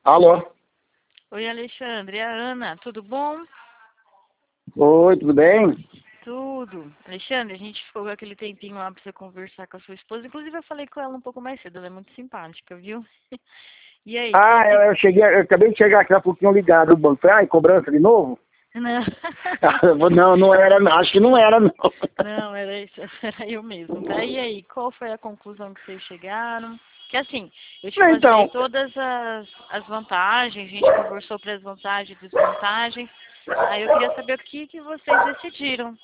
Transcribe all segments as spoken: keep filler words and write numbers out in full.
Alô? Oi, Alexandre, é a Ana, tudo bom? Oi, tudo bem? Tudo. Alexandre, a gente ficou aquele tempinho lá pra você conversar com a sua esposa. Inclusive, eu falei com ela um pouco mais cedo, ela é muito simpática, viu? E aí, que, Ah, eu, que... eu cheguei, eu acabei de chegar aqui há pouquinho ligado no banco. Falei, ai, cobrança de novo? Não, Não, não era, não. Acho que não era, não. não, era, isso, era eu mesmo, tá? E aí, qual foi a conclusão que vocês chegaram? Que assim, eu te passei Então, todas as, as vantagens, a gente conversou para as vantagens e desvantagens. Aí eu queria saber o que, que vocês decidiram.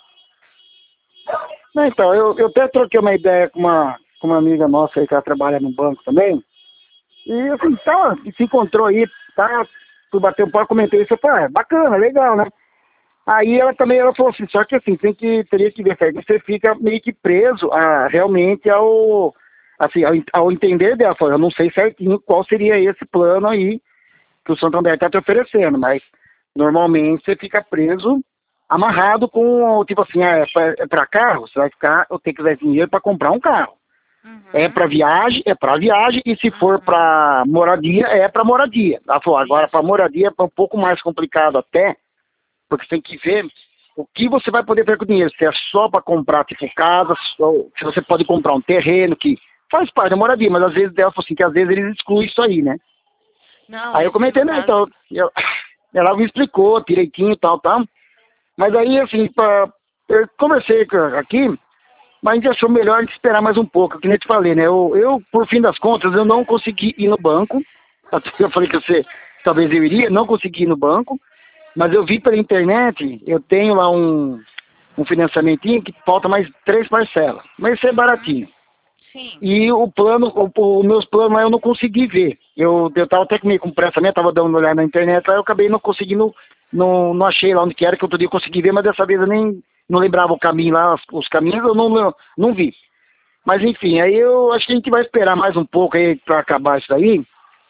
não, então eu, eu até troquei uma ideia com uma, com uma amiga nossa aí que ela trabalha no banco também. E assim, tá, se encontrou aí, tá? Tu bateu um papo, comentei isso, eu falei, ah, é bacana, legal, né? Aí ela também ela falou assim, só que assim, tem que, teria que ver, cara, você fica meio que preso a, realmente ao, assim, ao, ao entender dela, falou, eu não sei certinho qual seria esse plano aí que o Santander está te oferecendo, mas normalmente você fica preso, amarrado com, tipo assim, ah, é para carro, você vai ficar, eu tenho que usar dinheiro para comprar um carro. É Uhum, para viagem, é para viagem, e se for uhum, para moradia, é para moradia. Ela falou, agora para isso. moradia é um pouco mais complicado até, porque você tem que ver o que você vai poder ter com o dinheiro. Se é só para comprar, tipo, casa, ou se você pode comprar um terreno, que faz parte da moradia, mas às vezes ela falou assim, que às vezes eles excluem isso aí, né? Não, Aí eu esse comentei, no não, caso. então, eu, ela me explicou direitinho e tal, tal. Mas aí, assim, pra, eu conversei com- aqui, mas a gente achou melhor a gente esperar mais um pouco, que nem eu te falei, né? Eu, eu, por fim das contas, eu não consegui ir no banco. Até eu falei que você, talvez eu iria, não consegui ir no banco, mas eu vi pela internet, eu tenho lá um, um financiamentinho que falta mais três parcelas, mas isso é Uhum, baratinho. sim. E o plano, os meus planos lá eu não consegui ver. Eu, eu tava até meio com pressa mesmo, tava dando uma olhada na internet, aí eu acabei não conseguindo, não, não achei lá onde que era, que outro dia eu consegui ver, mas dessa vez eu nem não lembrava o caminho lá, os, os caminhos eu não, não, não vi. Mas enfim, aí eu acho que a gente vai esperar mais um pouco aí para acabar isso daí.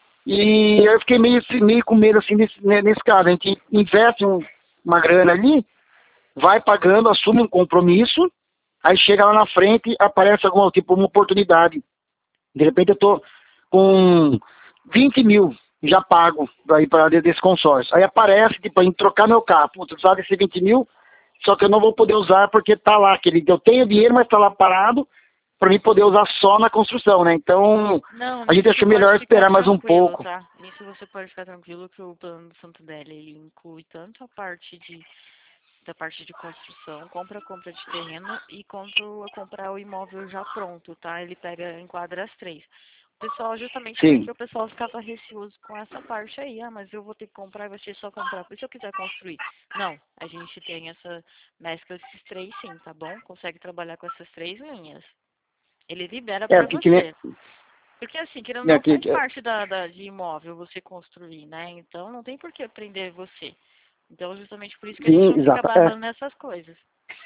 E eu fiquei meio, meio com medo assim nesse, né, nesse caso. A gente investe um, uma grana ali, vai pagando, assume um compromisso, aí chega lá na frente, aparece alguma tipo uma oportunidade. De repente eu tô com vinte mil já pago daí para desse consórcio. Aí aparece, tipo, em trocar meu carro. Putz, eu precisava desse vinte mil, só que eu não vou poder usar porque tá lá, aquele, eu tenho dinheiro, mas tá lá parado para mim poder usar só na construção, né? Então, Não, a gente nisso você achou pode melhor ficar esperar mais um tranquilo, pouco. tá? Nisso você pode ficar tranquilo que o plano do Santo Dele, ele inclui tanto a parte de da parte de construção, compra, compra de terreno e compra, comprar o imóvel já pronto, tá? Ele pega, enquadra as três. O pessoal, justamente Sim, porque o pessoal ficava receoso com essa parte aí, ah, mas eu vou ter que comprar e vai ser só comprar, por isso eu quiser construir. Não, a gente tem essa mescla desses três sim, tá bom? Consegue trabalhar com essas três linhas. Ele libera é, pra porque que nem... você. Porque assim, querendo ou né, não, que, faz que, parte da, da, de imóvel você construir, né? Então não tem por que prender você. Então justamente por isso que a gente sim, não fica exata, é, barrando nessas coisas.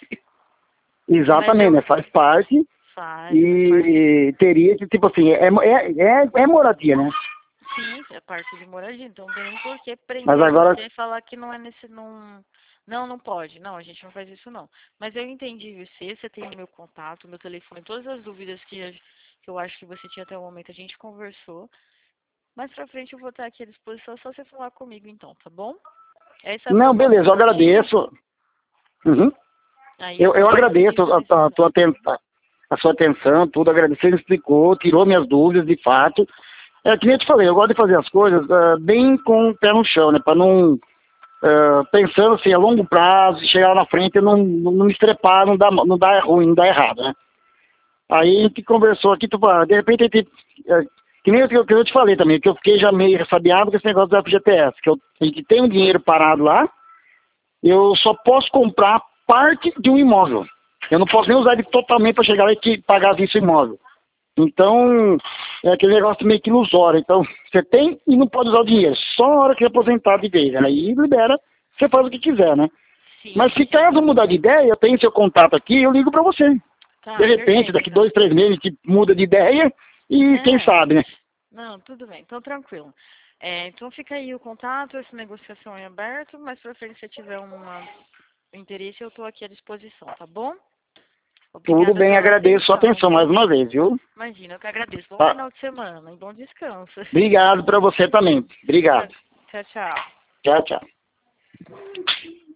Mas exatamente, eu né? Faz parte faz, faz parte. e teria que, tipo assim, é, é, é, é moradia, né? Sim, é parte de moradia, então não tem nem por que Mas prender agora, você e falar que não é nesse. Não, não, não pode. Não, a gente não faz isso não. Mas eu entendi você, você tem o meu contato, meu telefone, todas as dúvidas que, a- que eu acho que você tinha até o momento, a gente conversou. Mais pra frente eu vou estar aqui à disposição, é só você falar comigo então, tá bom? Essa foi não, uma beleza, eu perguntinha, agradeço. Uhum. aí Eu, eu eu vou ver o que a agradeço gente a, a, a precisa. tua aten- a, a sua atenção, tudo, agradeço, ele explicou, tirou minhas dúvidas, de fato. É que nem eu te falei, eu gosto de fazer as coisas ah, bem com o pé no chão, né? Para não, ah, pensando assim, a longo prazo, chegar lá na frente, eu não, não, não me estrepar, não dá, não dá ruim, não dá errado, né? Aí a gente conversou aqui, tu, ah, de repente a gente, eh, que nem o que eu, que eu te falei também, que eu fiquei já meio ressabiado com esse negócio do F G T S, que eu, a gente tem um dinheiro parado lá, eu só posso comprar parte de um imóvel. Eu não posso nem usar ele totalmente para chegar lá e que pagar visto imóvel. Então, é aquele negócio meio que ilusório. Então, você tem e não pode usar o dinheiro. Só a hora que aposentar de vez. Aí libera, você faz o que quiser, né? Mas Sim, se sim. caso mudar de ideia, eu tenho seu contato aqui, eu ligo para você. De Tá, repente, perfeito daqui então. dois, três meses, a gente muda de ideia e quem É, sabe, né? não, tudo bem, então tranquilo. É, então fica aí o contato, essa negociação em aberto, mas pra frente se você tiver uma, um interesse eu tô aqui à disposição, tá bom? Obrigada Tudo bem, pela agradeço sua atenção, atenção viu? mais uma vez, viu? Imagina, eu que agradeço. Bom Tá. final de semana e bom descanso. Obrigado para você também. Obrigado. Tchau, tchau. Tchau, tchau.